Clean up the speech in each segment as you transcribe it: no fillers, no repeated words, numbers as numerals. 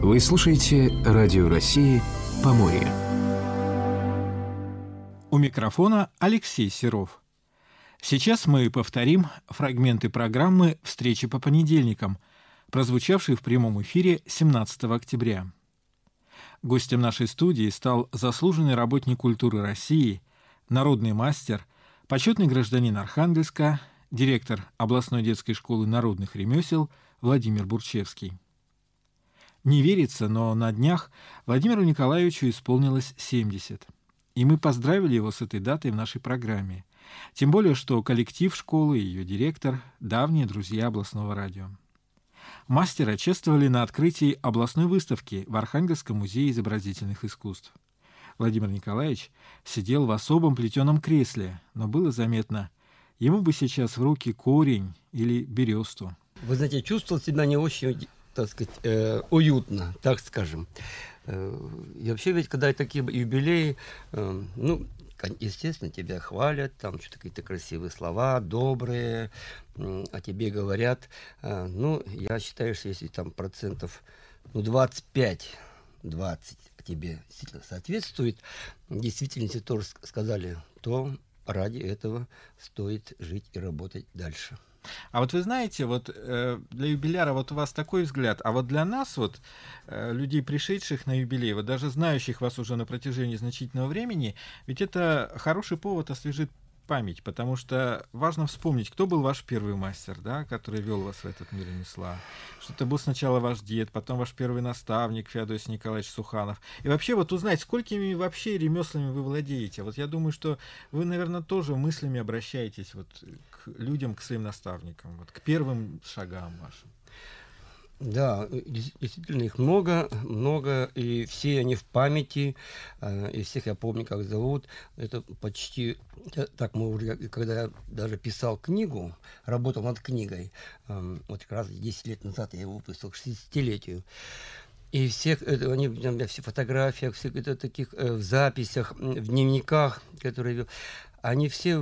Вы слушаете Радио России «Поморье». У микрофона Алексей Серов. Сейчас мы повторим фрагменты программы «Встречи по понедельникам», прозвучавшей в прямом эфире 17 октября. Гостем нашей студии стал заслуженный работник культуры России, народный мастер, почетный гражданин Архангельска, директор областной детской школы народных ремесел Владимир Бурчевский. Не верится, но на днях Владимиру Николаевичу исполнилось 70. И мы поздравили его с этой датой в нашей программе. Тем более, что коллектив школы и ее директор – давние друзья областного радио. Мастера чествовали на открытии областной выставки в Архангельском музее изобразительных искусств. Владимир Николаевич сидел в особом плетеном кресле, но было заметно, ему бы сейчас в руки корень или бересту. Вы знаете, чувствовал себя не очень, так сказать, уютно, так скажем. И вообще ведь, когда такие юбилеи, естественно, тебя хвалят, там что-то какие-то красивые слова, добрые, о тебе говорят. Я считаю, что если там процентов 25-20 тебе действительно соответствует, действительно, если тоже сказали, то ради этого стоит жить и работать дальше. А вот вы знаете, для юбиляра у вас такой взгляд, а вот для нас, людей, пришедших на юбилей, даже знающих вас уже на протяжении значительного времени, ведь это хороший повод освежить память, потому что важно вспомнить, кто был ваш первый мастер, да, который вел вас в этот мир ремесла. Что это был сначала ваш дед, потом ваш первый наставник Феодосий Николаевич Суханов. И вообще узнать, сколькими вообще ремеслами вы владеете. Я думаю, что вы, наверное, тоже мыслями обращаетесь к людям, к своим наставникам, к первым шагам вашим. Да, действительно их много, и все они в памяти, и всех я помню, как зовут. Это почти, так мы уже, когда я даже писал книгу, работал над книгой, как раз 10 лет назад я его выпустил к 60-летию. И всех, они у меня все фотографии, все это таких в записях, в дневниках, которые вел. Они все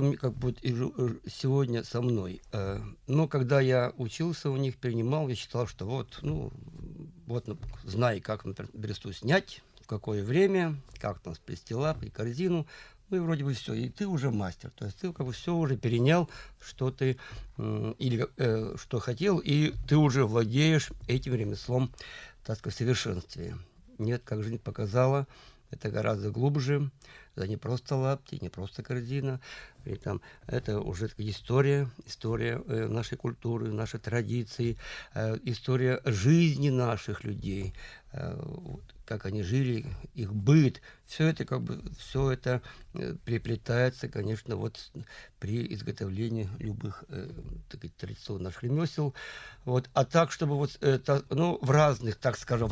сегодня со мной. Но когда я учился у них, перенимал, я считал, что знай, как, например, бересту снять, в какое время, как там сплести лапы и корзину, и вроде бы все, и ты уже мастер. То есть ты все уже перенял, что ты что хотел, и ты уже владеешь этим ремеслом, так сказать, в совершенстве. Нет, как жизнь показала, это гораздо глубже. Это не просто лапти, не просто корзина. Это уже история нашей культуры, нашей традиции, история жизни наших людей, как они жили, их быт. Все это переплетается, конечно, при изготовлении любых традиционных наших ремесел. А так, чтобы в разных, так скажем,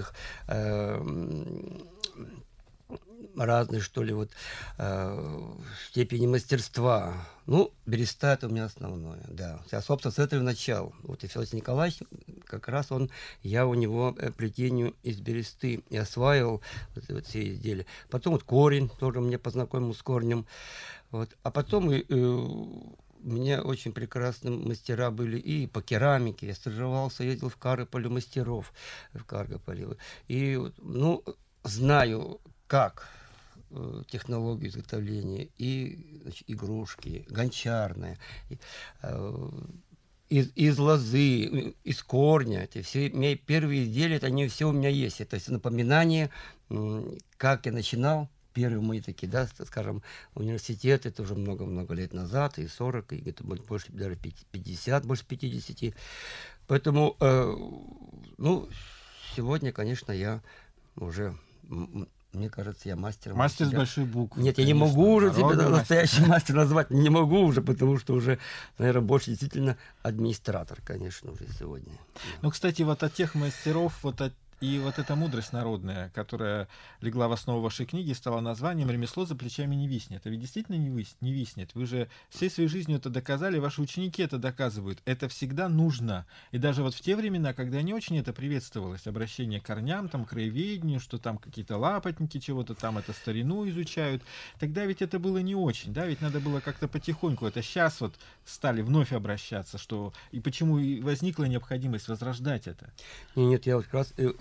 разной, что ли, степени мастерства. Береста — это у меня основное, да. Я, собственно, с этого начал. И Феодосий Николаевич, как раз я у него плетению из бересты и осваивал все изделия. Потом корень, тоже мне познакомил с корнем. А потом у меня очень прекрасные мастера были и по керамике. Я стажировался, ездил в Каргополе мастеров, в Каргополе. И, знаю, как технологию изготовления и игрушки, гончарные, из лозы, из корня. Эти все мои первые изделия, они все у меня есть. Это напоминание, как я начинал. Первые мои такие, скажем, университет, это уже много-много лет назад, и 40, и где-то больше, даже 50, больше 50. Поэтому, сегодня, конечно, я уже... Мне кажется, я мастер. Мастер с большой буквы. Нет, конечно, я не могу уже себя настоящий мастер назвать. Не могу уже, потому что уже, наверное, больше действительно администратор, конечно, уже сегодня. Кстати, от тех мастеров, и эта мудрость народная, которая легла в основу вашей книги, стала названием «Ремесло за плечами не виснет». А ведь действительно не виснет. Вы же всей своей жизнью это доказали, ваши ученики это доказывают. Это всегда нужно. И даже в те времена, когда не очень это приветствовалось, обращение к корням, к краеведению, что там какие-то лапотники чего-то там, это старину изучают, тогда ведь это было не очень, да, ведь надо было как-то потихоньку. Это сейчас стали вновь обращаться, и почему и возникла необходимость возрождать это. Нет, я как раз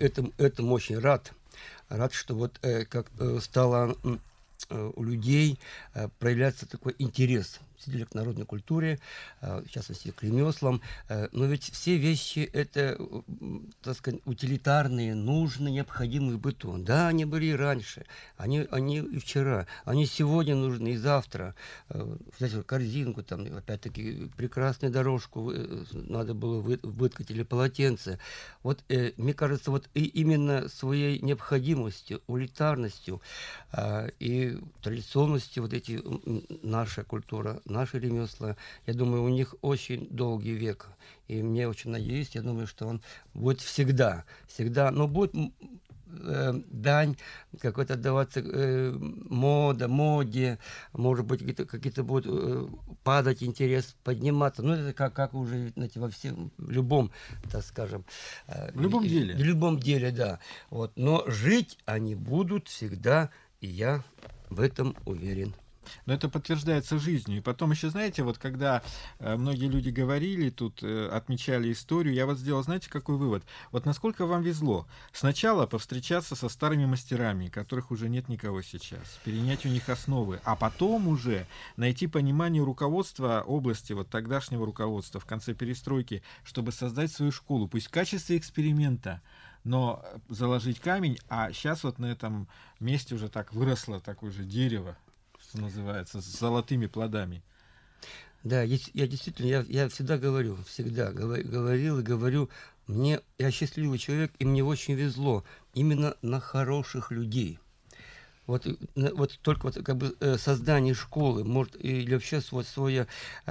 этому очень рад. Рад, что вот как стало у людей проявляться такой интерес к народной культуре, в частности, к ремеслам. Но ведь все вещи это, так сказать, утилитарные, нужные, необходимые в быту. Да, они были и раньше, они и вчера, они сегодня нужны, и завтра. Взять корзинку, там, опять-таки, прекрасную дорожку надо было выткать или полотенце. Вот, мне кажется, вот именно своей необходимостью, утилитарностью и традиционностью вот эти наша культура, наши ремесла, я думаю, у них очень долгий век. И мне очень надеюсь, я думаю, что он будет всегда. Но будет дань какой-то даваться моде, может быть, какие-то будут падать интерес, подниматься. Ну, это как уже, знаете, в любом, так скажем... В любом деле. В любом деле, да. Вот. Но жить они будут всегда, и я в этом уверен. Но это подтверждается жизнью. И потом еще, знаете, вот когда многие люди говорили, тут отмечали историю, я вот сделал, знаете, какой вывод? Вот насколько вам везло сначала повстречаться со старыми мастерами, которых уже нет никого сейчас, перенять у них основы, а потом уже найти понимание руководства области, вот тогдашнего руководства в конце перестройки, чтобы создать свою школу, пусть в качестве эксперимента, но заложить камень, а сейчас вот на этом месте уже так выросло такое же дерево, что называется, с золотыми плодами. Да, я действительно, я всегда говорил, говорил и говорю, я счастливый человек, и мне очень везло именно на хороших людей. Вот только вот как бы создание школы, может, или вообще свой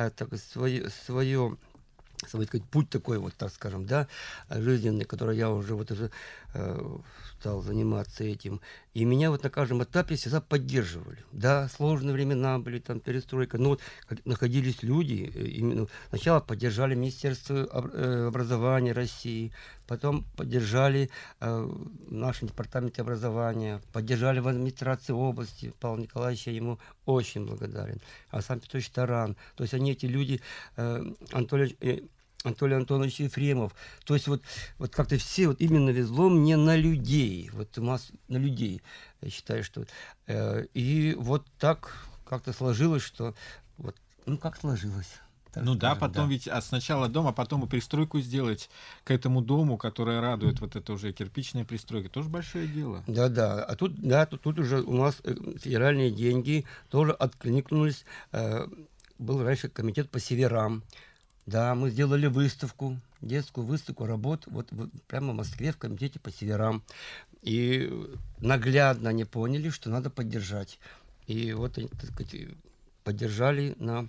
сказать, путь такой вот, так скажем, да, жизненный, который я уже стал заниматься этим. И меня вот на каждом этапе всегда поддерживали. Да, сложные времена были, там, перестройка, но вот находились люди, именно сначала поддержали Министерство образования России, потом поддержали в нашем департаменте образования, поддержали в администрации области. Павел Николаевич, я ему очень благодарен. Александр Петрович Таран. То есть они, эти люди, Анатолий Антонович Ефремов. То есть вот как-то все, вот именно везло мне на людей. Вот на людей, я считаю, что... и вот так как-то сложилось, что... Вот, как сложилось. Ну да, потом ведь сначала дом, а потом и пристройку сделать к этому дому, которая радует, вот это уже кирпичная пристройка, тоже большое дело. Да. А тут уже у нас федеральные деньги тоже откликнулись. Был раньше комитет по северам. Да, мы сделали выставку, детскую выставку работ прямо в Москве в комитете по северам. И наглядно они поняли, что надо поддержать. И вот они, так сказать, поддержали на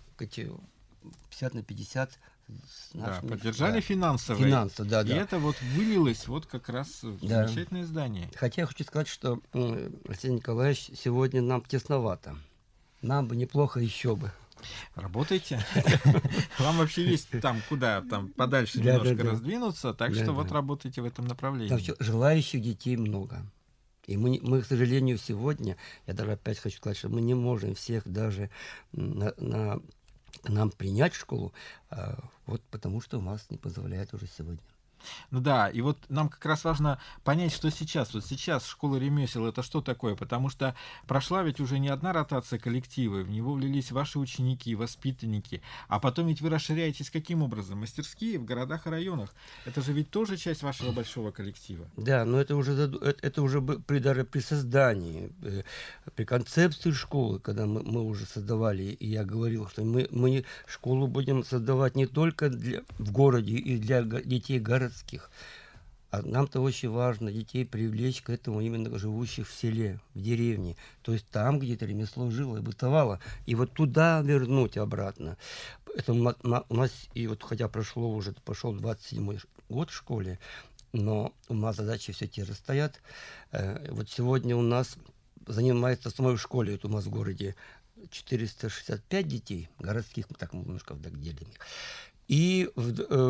50/50. Да, поддержали финансово. Да. И это вот вылилось вот как раз в замечательное здание. Хотя я хочу сказать, что, Алексей Николаевич, сегодня нам тесновато. Нам бы неплохо еще бы. Работайте. Вам вообще есть там куда, там подальше немножко раздвинуться, так что вот работайте в этом направлении. Там желающих детей много. И мы, к сожалению, сегодня, я даже опять хочу сказать, что мы не можем всех даже к нам принять в школу, вот потому что у нас не позволяет уже сегодня. Ну да, и вот нам как раз важно понять, что сейчас. Вот сейчас школа ремесел — это что такое? Потому что прошла ведь уже не одна ротация коллектива, в него влились ваши ученики, воспитанники, а потом ведь вы расширяетесь каким образом? Мастерские в городах и районах. Это же ведь тоже часть вашего большого коллектива. Да, но это уже даже при создании, при концепции школы, когда мы уже создавали, и я говорил, что мы школу будем создавать не только в городе и для детей городских. А нам-то очень важно детей привлечь к этому, именно живущих в селе, в деревне. То есть там, где это ремесло жило и бытовало. И вот туда вернуть обратно. Это у нас, и вот хотя пошел 27-й год в школе, но у нас задачи все те же стоят. Вот сегодня у нас занимается в самой школе, это у нас в городе 465 детей, городских, мы так немножко делим их. И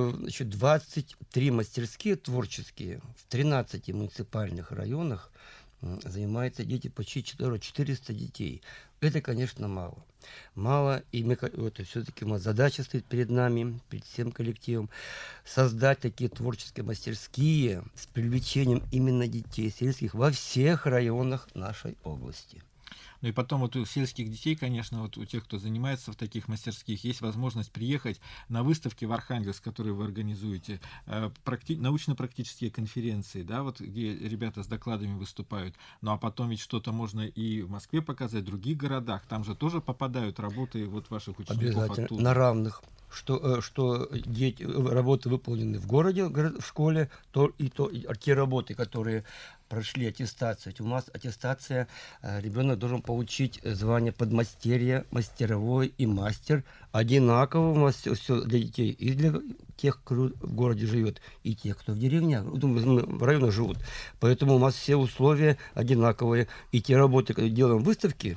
23 мастерские творческие в 13 муниципальных районах, занимаются дети почти 400 детей. Это, конечно, мало. Мало, и это все-таки задача стоит перед нами, перед всем коллективом, создать такие творческие мастерские с привлечением именно детей сельских во всех районах нашей области. Ну и потом вот у сельских детей, конечно, вот у тех, кто занимается в таких мастерских, есть возможность приехать на выставки в Архангельск, которые вы организуете, научно-практические конференции, да, вот где ребята с докладами выступают. Ну а потом ведь что-то можно и в Москве показать, в других городах. Там же тоже попадают работы вот ваших учеников обязательно оттуда. на равных. Что работы выполнены в городе, в школе, и те работы, которые прошли аттестацию. У нас аттестация, ребенок должен получить звание подмастерья, мастеровой и мастер. Одинаково у нас все для детей, и для тех, кто в городе живет, и тех, кто в деревнях, в районах живут. Поэтому у нас все условия одинаковые. И те работы, когда делаем выставки,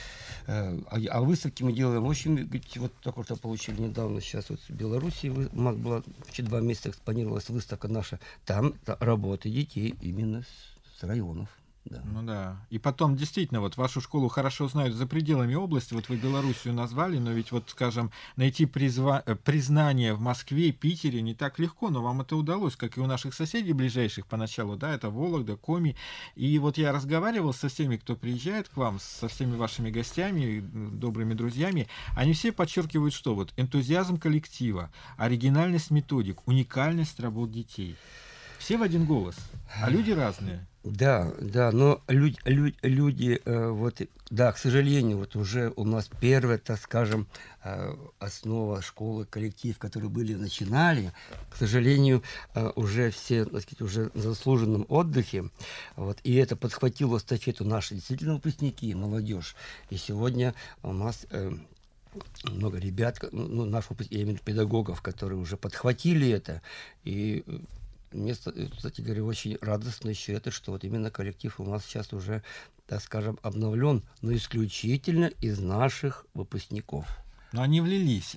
а выставки мы делаем очень... Вот только что получили недавно сейчас вот в Беларуси, у нас была 2 месяца экспонировалась выставка наша. Там работы детей именно с районов. Да. Ну да. И потом, действительно, вот вашу школу хорошо знают за пределами области. Вот вы Белоруссию назвали, но ведь вот, скажем, найти признание в Москве, Питере не так легко, но вам это удалось, как и у наших соседей ближайших поначалу, да, это Вологда, Коми. И вот я разговаривал со всеми, кто приезжает к вам, со всеми вашими гостями, добрыми друзьями, они все подчеркивают, что вот энтузиазм коллектива, оригинальность методик, уникальность работ детей. Все в один голос, а люди разные. Да, но люди, вот, да, к сожалению, вот уже у нас первая, так скажем, основа школы, коллектив, которые начинали, к сожалению, уже все, так сказать, уже на заслуженном отдыхе, вот, и это подхватило эстафету наши действительно выпускники, молодежь, и сегодня у нас... много ребят, наших, я имею в виду педагогов, которые уже подхватили это, и мне, кстати говоря, очень радостно еще это, что вот именно коллектив у нас сейчас уже, так скажем, обновлен, но исключительно из наших выпускников. Но они влились,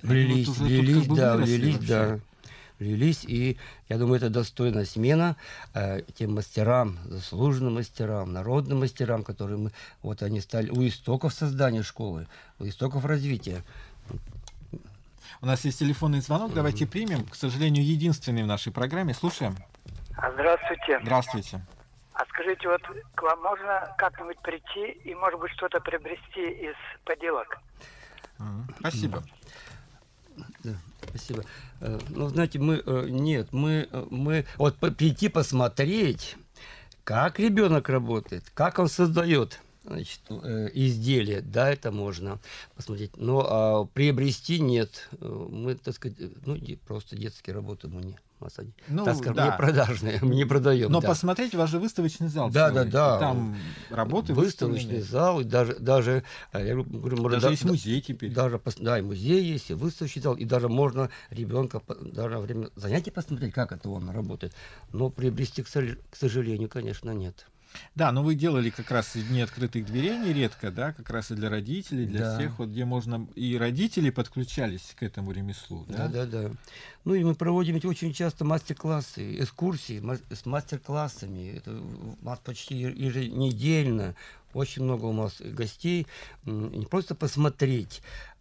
влились, и я думаю, это достойная смена тем мастерам, заслуженным мастерам, народным мастерам, которые они стали у истоков создания школы, у истоков развития. У нас есть телефонный звонок, давайте примем. К сожалению, единственный в нашей программе. Слушаем. Здравствуйте. Здравствуйте. А скажите, вот к вам можно как-нибудь прийти и, может быть, что-то приобрести из поделок? Спасибо. Да, спасибо. Знаете, мы вот прийти посмотреть, как ребенок работает, как он создает, значит, изделия, да, это можно посмотреть, но приобрести нет. Мы, так сказать, просто детские работы мы не продажные, мы не продаем. Но посмотреть, у вас же выставочный зал. Да. Там работы выставочный зал, и даже я говорю, даже есть музей теперь. И музей есть, и выставочный зал, и даже можно ребенка даже во время занятий посмотреть, как это он работает. Но приобрести, к сожалению, конечно, нет. Да, но вы делали как раз дни открытых дверей нередко, да, как раз и для родителей, для всех, вот где можно, и родители подключались к этому ремеслу. Да. Ну и мы проводим очень часто мастер-классы, экскурсии с мастер-классами. Это у нас почти еженедельно. Очень много у нас гостей. Не просто посмотреть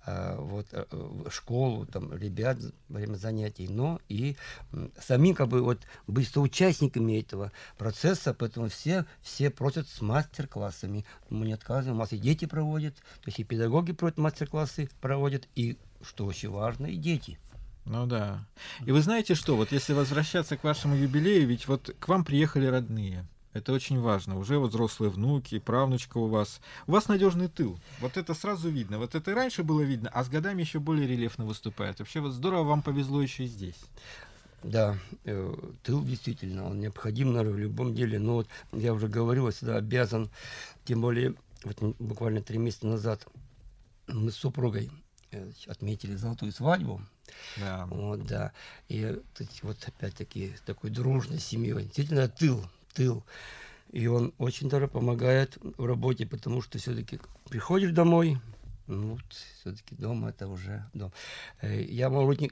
школу, там, ребят во время занятий, но и самим быть соучастниками этого процесса, поэтому все просят с мастер-классами. Мы не отказываем, у нас и дети проводят, то есть и педагоги мастер-классы проводят, и, что очень важно, и дети. Ну да. И вы знаете что, вот если возвращаться к вашему юбилею, ведь вот к вам приехали родные. Это очень важно. Уже вот взрослые внуки, правнучка у вас. У вас надежный тыл. Вот это сразу видно. Вот это и раньше было видно, а с годами еще более рельефно выступает. Вообще вот здорово, вам повезло еще и здесь. Да, тыл действительно, он необходим, наверное, в любом деле. Но вот я уже говорил, я всегда обязан, тем более вот буквально 3 месяца назад мы с супругой отметили золотую свадьбу. Да. И вот опять-таки такой дружной семьей. Действительно, тыл. И он очень даже помогает в работе, потому что все-таки приходишь домой, все-таки дом это уже дом. Я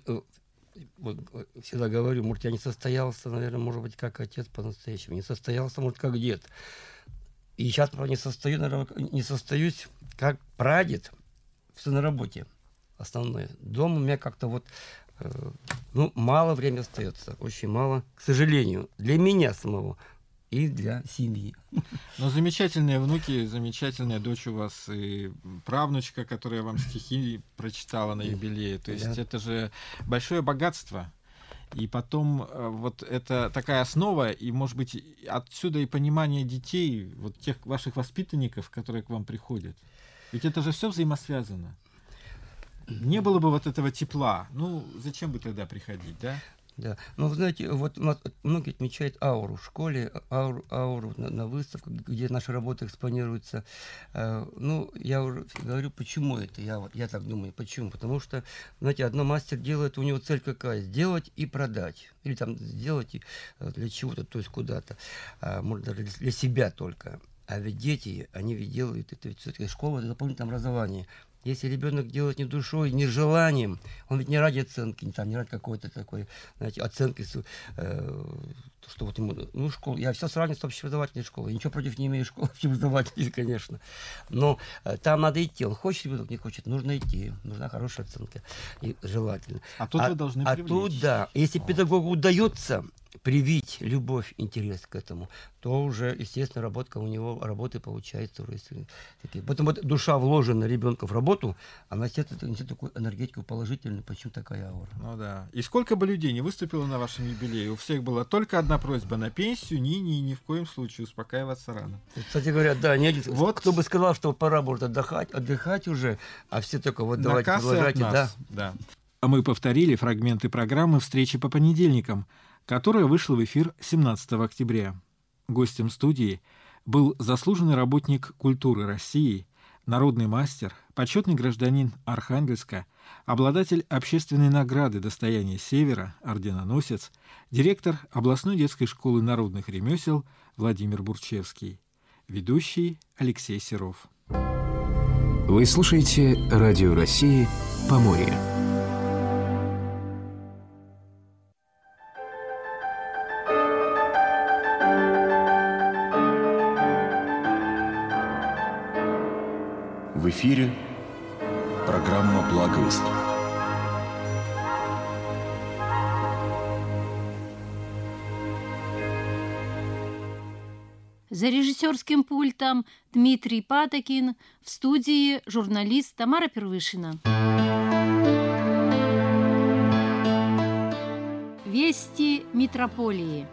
всегда говорю, может, я не состоялся, наверное, может быть, как отец по-настоящему, не состоялся, может, как дед. И сейчас, правда, не состоюсь как прадед, все на работе основное. Дома у меня как-то вот, мало времени остается, очень мало, к сожалению, для меня самого и для семьи. Но замечательные внуки, замечательная дочь у вас и правнучка, которая вам стихи прочитала на юбилее. То есть это же большое богатство. И потом вот это такая основа, и, может быть, отсюда и понимание детей, вот тех ваших воспитанников, которые к вам приходят. Ведь это же все взаимосвязано. Не было бы вот этого тепла, зачем бы тогда приходить, да? Да. Ну, вы знаете, вот многие отмечают ауру в школе, ауру на выставках, где наши работы экспонируются. Я уже говорю, почему это? Я так думаю, почему? Потому что, знаете, одно мастер делает, у него цель какая? Сделать и продать. Или там сделать для чего-то, то есть куда-то. Может, даже для себя только. А ведь дети, они ведь делают, это ведь все-таки школа, это дополнительное образование. Если ребенок делает не душой, не желанием, он ведь не ради оценки, не ради какой-то такой, знаете, оценки, что вот ему, школа, я все сравниваю с общеобразовательной школой, ничего против не имею школы общеобразовательной, конечно, но там надо идти, он хочет ребенок, не хочет, нужно идти, нужна хорошая оценка, и желательно. А тут вы должны привлечь. А тут, да, если педагогу удается привить любовь, интерес к этому, то уже, естественно, работы получается уже такие. Поэтому вот душа вложена ребенка в работу, она несет такую энергетику положительную, почему такая аура. Ну да. И сколько бы людей не выступило на вашем юбилее, у всех была только одна просьба: на пенсию ни в коем случае, успокаиваться рано. Кстати говоря, да, вот кто бы сказал, что пора будет отдыхать уже, а все только вот давайте продолжайте. Да. А мы повторили фрагменты программы «Встречи по понедельникам», которая вышла в эфир 17 октября. Гостем студии был заслуженный работник культуры России, народный мастер, почетный гражданин Архангельска, обладатель общественной награды «Достояние Севера», орденоносец, директор областной детской школы народных ремесел Владимир Бурчевский, ведущий Алексей Серов. Вы слушаете Радио России «Поморье». В эфире программа «Благовесть». За режиссерским пультом Дмитрий Патокин, в студии журналист Тамара Первышина. Вести митрополии.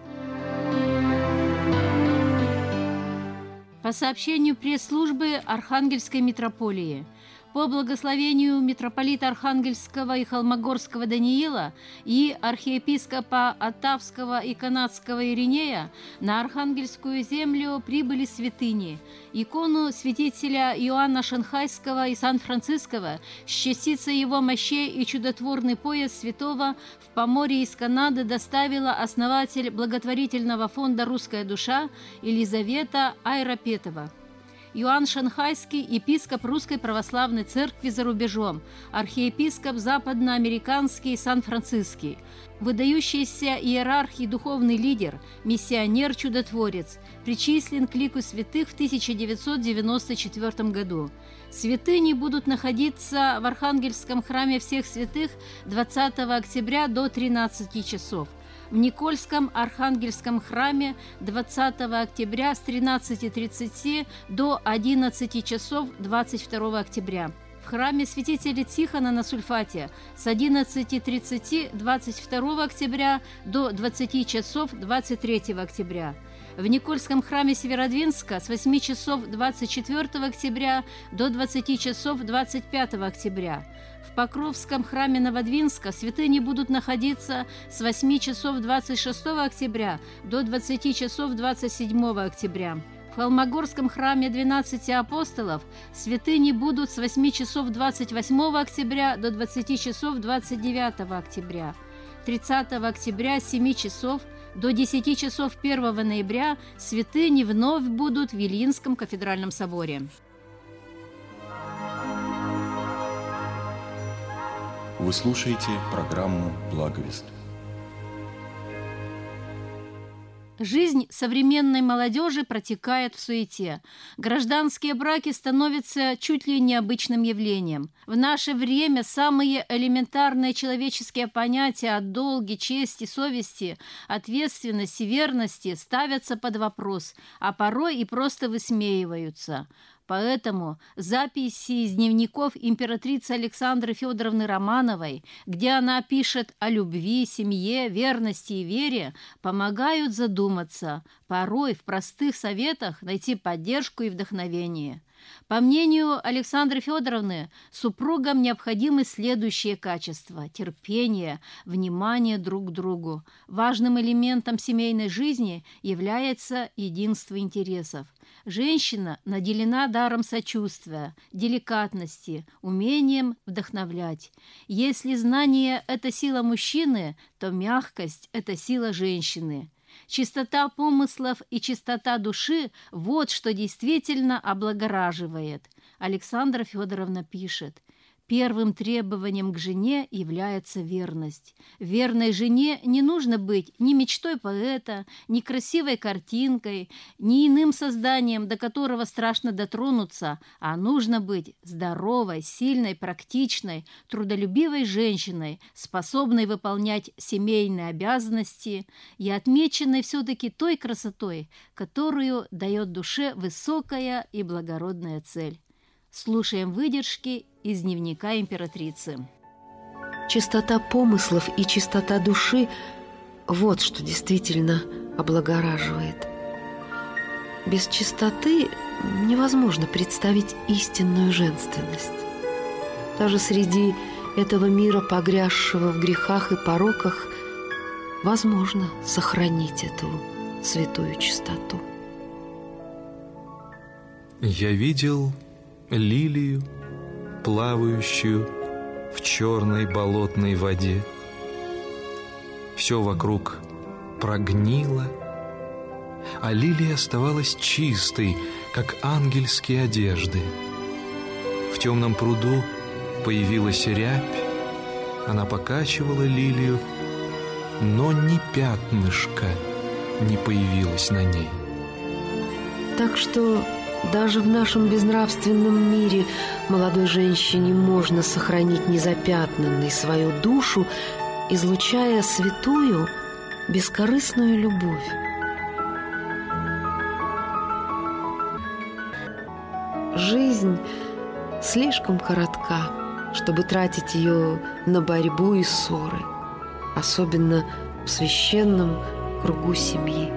По сообщению пресс-службы Архангельской митрополии, по благословению митрополита Архангельского и Холмогорского Даниила и архиепископа Оттавского и Канадского Иринея на Архангельскую землю прибыли святыни: икону святителя Иоанна Шанхайского и Сан-Франциского с частицей его мощей и чудотворный пояс святого в Поморье из Канады доставила основатель благотворительного фонда «Русская душа» Елизавета Айрапетова. Иоанн Шанхайский, епископ Русской Православной Церкви за рубежом, архиепископ западноамериканский Сан-Франциский, выдающийся иерарх и духовный лидер, миссионер-чудотворец, причислен к лику святых в 1994 году. Святыни будут находиться в Архангельском храме всех святых 20 октября до 13 часов. В Никольском Архангельском храме 20 октября с 13:30 до 11 часов 22 октября. В храме святителя Тихона на Сульфате с 11:30 22 октября до 20 часов 23 октября. В Никольском храме Северодвинска с 8 часов 24 октября до 20 часов 25 октября. В Покровском храме Новодвинска святыни будут находиться с 8 часов 26 октября до 20 часов 27 октября. В Холмогорском храме 12 апостолов святыни будут с 8 часов 28 октября до 20 часов 29 октября. 30 октября с 7 часов до 10 часов 1 ноября святыни вновь будут в Вильинском кафедральном соборе. Вы слушаете программу «Благовесть». Жизнь современной молодежи протекает в суете. Гражданские браки становятся чуть ли не обычным явлением. В наше время самые элементарные человеческие понятия о долге, чести, совести, ответственности, верности ставятся под вопрос, а порой и просто высмеиваются. Поэтому записи из дневников императрицы Александры Федоровны Романовой, где она пишет о любви, семье, верности и вере, помогают задуматься, порой в простых советах найти поддержку и вдохновение. По мнению Александры Федоровны, супругам необходимы следующие качества: терпение, внимание друг к другу. Важным элементом семейной жизни является единство интересов. Женщина наделена даром сочувствия, деликатности, умением вдохновлять. Если знание – это сила мужчины, то мягкость – это сила женщины. Чистота помыслов и чистота души – вот что действительно облагораживает. Александра Федоровна пишет: первым требованием к жене является верность. Верной жене не нужно быть ни мечтой поэта, ни красивой картинкой, ни иным созданием, до которого страшно дотронуться, а нужно быть здоровой, сильной, практичной, трудолюбивой женщиной, способной выполнять семейные обязанности и отмеченной все-таки той красотой, которую дает душе высокая и благородная цель. Слушаем выдержки из дневника императрицы. Чистота помыслов и чистота души – вот что действительно облагораживает. Без чистоты невозможно представить истинную женственность. Даже среди этого мира, погрязшего в грехах и пороках, возможно сохранить эту святую чистоту. Я видел лилию, плавающую в черной болотной воде. Все вокруг прогнило, а лилия оставалась чистой, как ангельские одежды. В темном пруду появилась рябь, она покачивала лилию, но ни пятнышка не появилось на ней. Так что даже в нашем безнравственном мире молодой женщине можно сохранить незапятнанной свою душу, излучая святую, бескорыстную любовь. Жизнь слишком коротка, чтобы тратить ее на борьбу и ссоры, особенно в священном кругу семьи.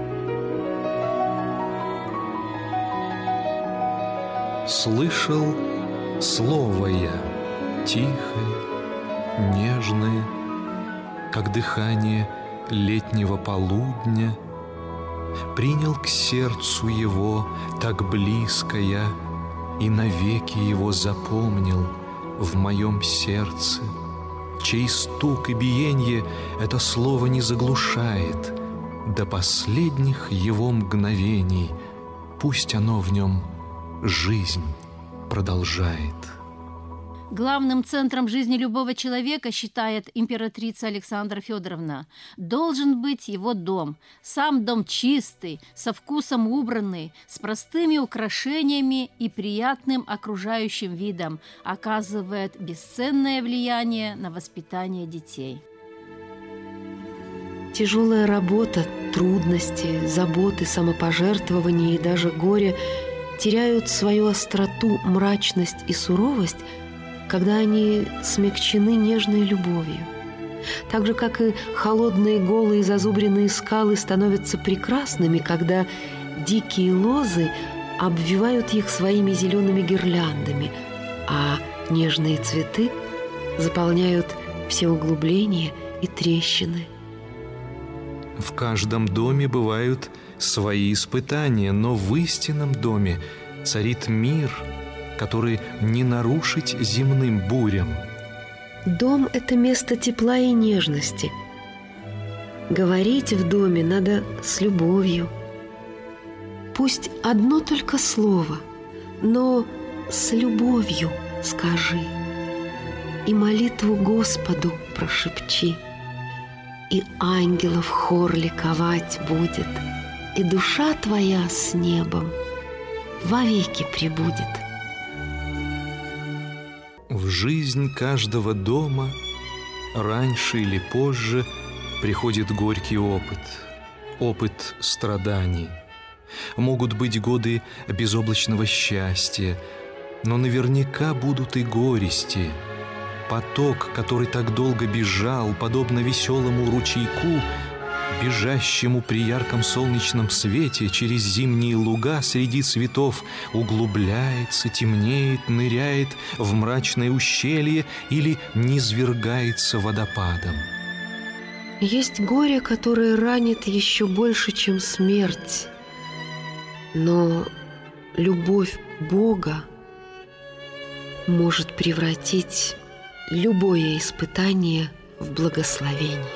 Слышал слово я, тихое, нежное, как дыхание летнего полудня. Принял к сердцу его так близко я, и навеки его запомнил в моем сердце, чей стук и биенье это слово не заглушает. До последних его мгновений пусть оно в нем жизнь продолжает. Главным центром жизни любого человека, считает императрица Александра Федоровна, должен быть его дом. Сам дом чистый, со вкусом убранный, с простыми украшениями и приятным окружающим видом, оказывает бесценное влияние на воспитание детей. Тяжелая работа, трудности, заботы, самопожертвования и даже горе теряют свою остроту, мрачность и суровость, когда они смягчены нежной любовью. Так же, как и холодные, голые, зазубренные скалы становятся прекрасными, когда дикие лозы обвивают их своими зелеными гирляндами, а нежные цветы заполняют все углубления и трещины. В каждом доме бывают свои испытания, но в истинном доме царит мир, который не нарушить земным бурям. Дом – это место тепла и нежности. Говорить в доме надо с любовью. Пусть одно только слово, но с любовью скажи. И молитву Господу прошепчи, и ангелов хор ликовать будет. и душа твоя с небом вовеки пребудет. В жизнь каждого дома раньше или позже приходит горький опыт, опыт страданий. Могут быть годы безоблачного счастья, но наверняка будут и горести. Поток, который так долго бежал, подобно веселому ручейку, бежащему при ярком солнечном свете через зимние луга среди цветов, углубляется, темнеет, ныряет в мрачное ущелье или низвергается водопадом. Есть горе, которое ранит еще больше, чем смерть. Но любовь Бога может превратить любое испытание в благословение.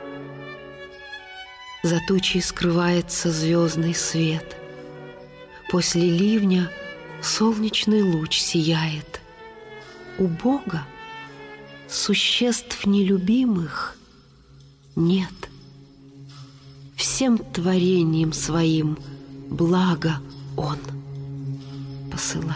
За тучей скрывается звездный свет. После ливня солнечный луч сияет. У Бога существ нелюбимых нет. Всем творением своим благо Он посылает.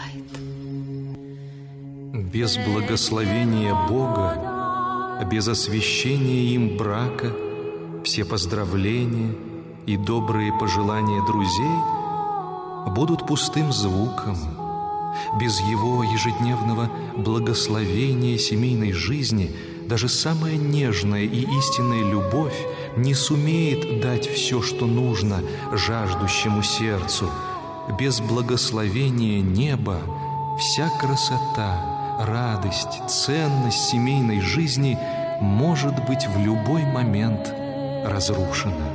Без благословения Бога, без освящения им брака, все поздравления и добрые пожелания друзей будут пустым звуком. Без его ежедневного благословения семейной жизни даже самая нежная и истинная любовь не сумеет дать все, что нужно жаждущему сердцу. Без благословения неба вся красота, радость, ценность семейной жизни может быть в любой момент разрушена.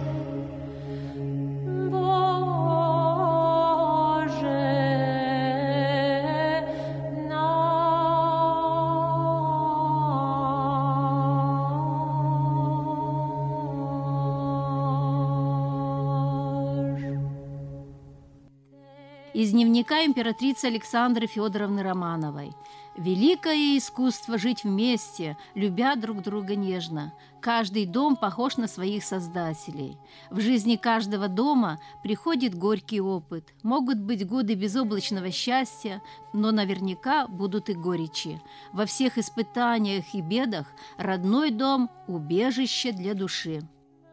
Из дневника императрицы Александры Федоровны Романовой. «Великое искусство жить вместе, любя друг друга нежно. Каждый дом похож на своих создателей. В жизни каждого дома приходит горький опыт. Могут быть годы безоблачного счастья, но наверняка будут и горечи. Во всех испытаниях и бедах родной дом – убежище для души».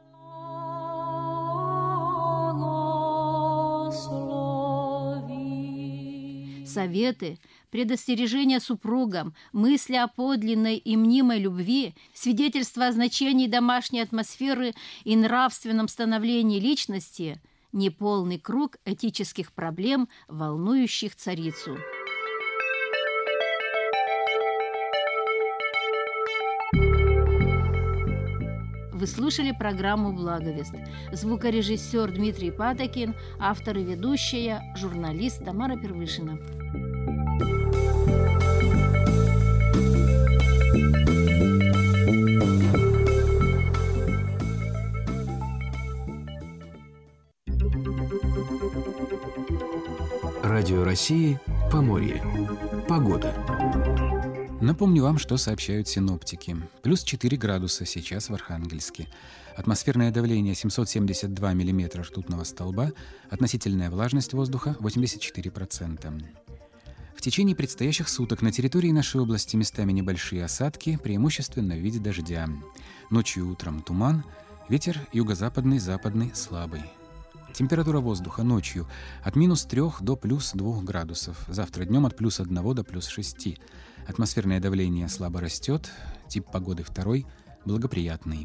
Советы, предостережения супругам, мысли о подлинной и мнимой любви, свидетельства о значении домашней атмосферы и нравственном становлении личности – неполный круг этических проблем, волнующих царицу. Вы слушали программу «Благовест». Звукорежиссер Дмитрий Патокин, автор и ведущая, журналист Тамара Первышина. Радио России «Поморье». Погода. Напомню вам, что сообщают синоптики. Плюс 4 градуса сейчас в Архангельске. Атмосферное давление 772 миллиметра ртутного столба, относительная влажность воздуха 84%. В течение предстоящих суток на территории нашей области местами небольшие осадки, преимущественно в виде дождя. Ночью и утром туман, ветер юго-западный, западный слабый. Температура воздуха ночью от минус 3 до плюс 2 градусов. Завтра днем от плюс 1 до плюс 6. Атмосферное давление слабо растет. Тип погоды второй – благоприятный.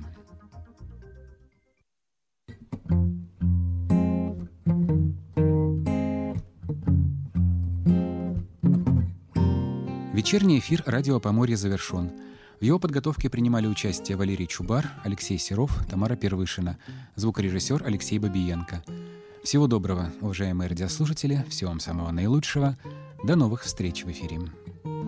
Вечерний эфир «Радио Поморье» завершен. В его подготовке принимали участие Валерий Чубар, Алексей Серов, Тамара Первышина, звукорежиссер Алексей Бабиенко. Всего доброго, уважаемые радиослушатели, всего вам самого наилучшего. До новых встреч в эфире.